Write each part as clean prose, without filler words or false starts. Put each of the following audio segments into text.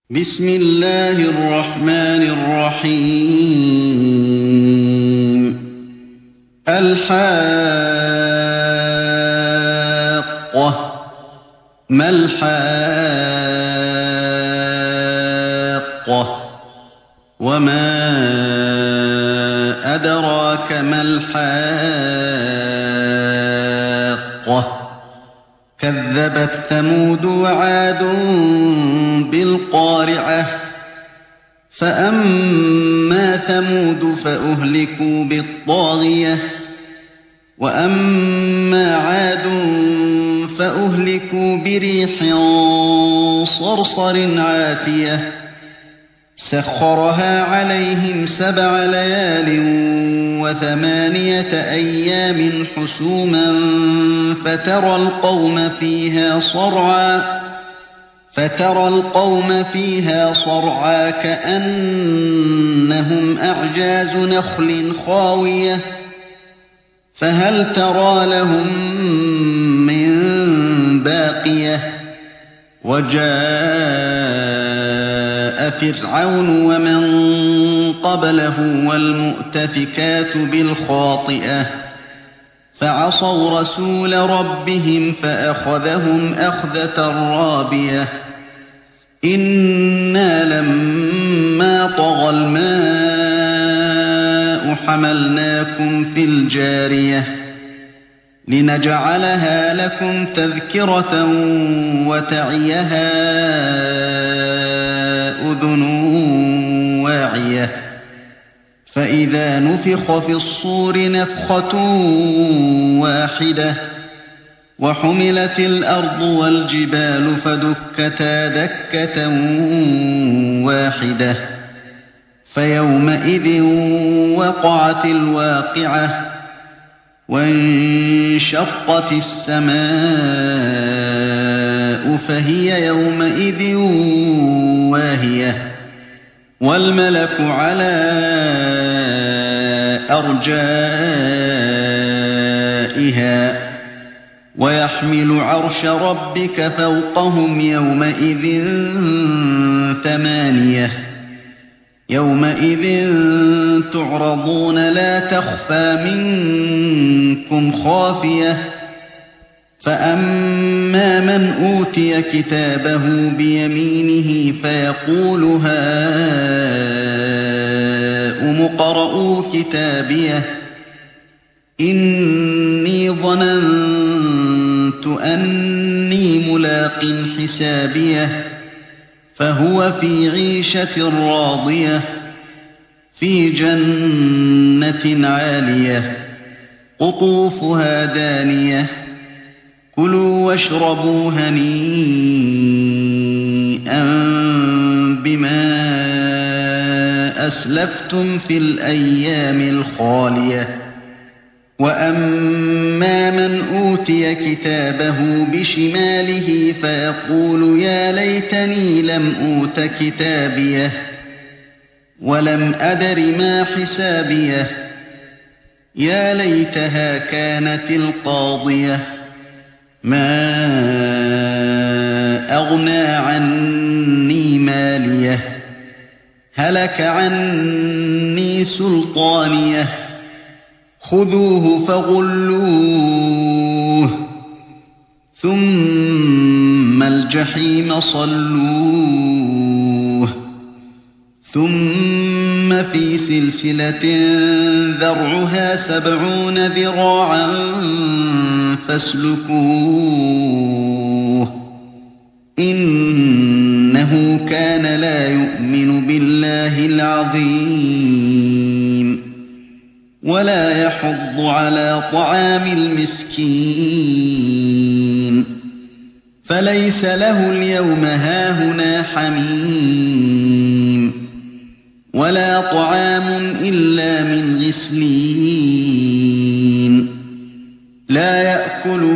بسم الله الرحمن الرحيم الحاقة ما الحاقة وما أدراك ما الحاقة كذبت ثمود وعاد بالقارعة فأما ثمود فأهلكوا بالطاغية وأما عاد فأهلكوا بريح صرصر عاتية سخرها عليهم 7 ليال و8 أيام حسوما فترى القوم فيها صرعى كأنهم أعجاز نخل خاوية فهل ترى لهم من باقية وجاء فرعون ومن قبله والمؤتفكات بالخاطئة فعصوا رسول ربهم فأخذهم أخذة رابية إنا لما طغى الماء حملناكم في الجارية لنجعلها لكم تذكرة وتعيها أذن واعية فإذا نفخ في الصور نفخة واحدة وحملت الأرض والجبال فدكتا دكة واحدة فيومئذ وقعت الواقعة وانشقت السماء فهي يومئذ واهية والملك على أرجائها ويحمل عرش ربك فوقهم يومئذ 8 يومئذ تعرضون لا تخفى منكم خافية فأما من أوتي كتابه بيمينه فيقول هاؤم اقرءوا كتابيه إني ظننت أني ملاق حسابيه فهو في عيشة راضية في جنة عالية قطوفها دانية كلوا واشربوا هنيئا بما أسلفتم في الأيام الخالية وأما من أوتي كتابه بشماله فيقول يا ليتني لم أوت كتابيه ولم أدر ما حسابيه يا ليتها كانت القاضية ما أغنى عني ماليه هلك عني سلطانيه خذوه فغلوه ثم الجحيم صلوه ثم في سلسلة ذرعها 70 ذراعا فاسلكوه إنه كان لا يؤمن بالله العظيم ولا يحض على طعام المسكين فليس له اليوم هاهنا حميم ولا طعام إلا من غسلين لا يأكله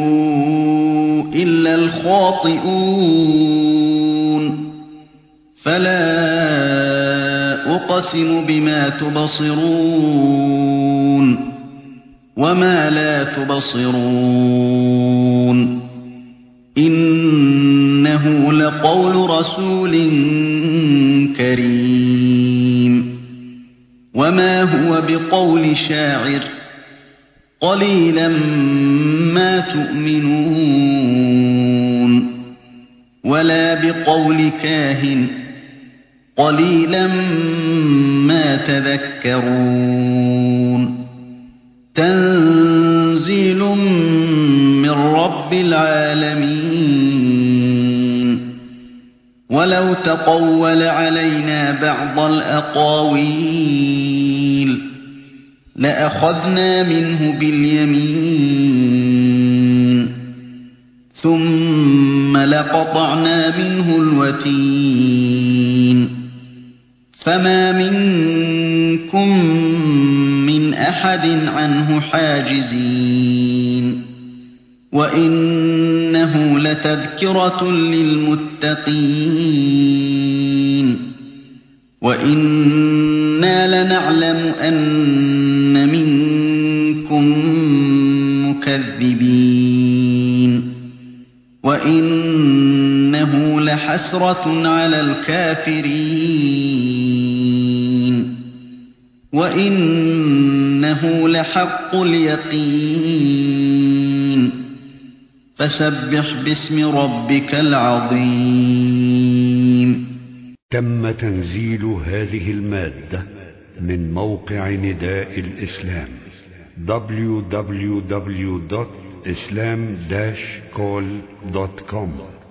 إلا الخاطئون فلا أقسم بما تبصرون وما لا تبصرون إنه لقول رسول كريم وما هو بقول شاعر قليلا ما تؤمنون ولا بقول كاهن قليلا ما تذكرون تنزيل من رب العالمين ولو تقول علينا بعض الأقاويل لأخذنا منه باليمين ثم لقطعنا منه الوتين فما منكم من أحد عنه حاجزين وإنه لتذكرة للمتقين وإنا لنعلم أن منكم مكذبين وإنه لحسرة على الكافرين وإنه لحق اليقين فسبح باسم ربك العظيم. تم تنزيل هذه المادة من موقع نداء الإسلام www.islam-call.com